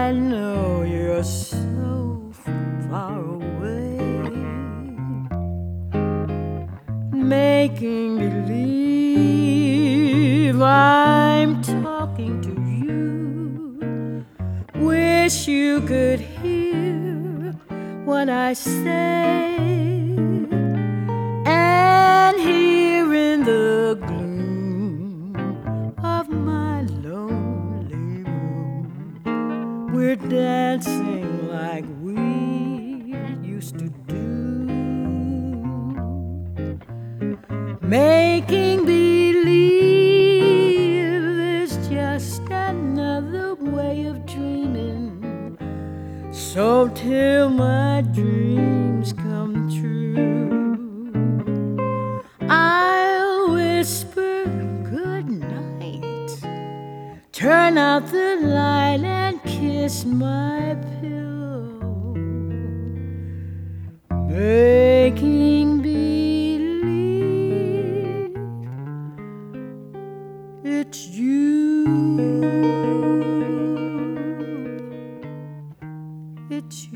I know you're so far away, making believe I'm talking to you. Wish you could hear what I say, and here in the gloom of my lonely room, we're dancing like we used to do, making believe is just another way of dreaming. So till my dreams come true, I'll whisper good night, turn out the light and kiss my pillow, making believe it's you. It's you.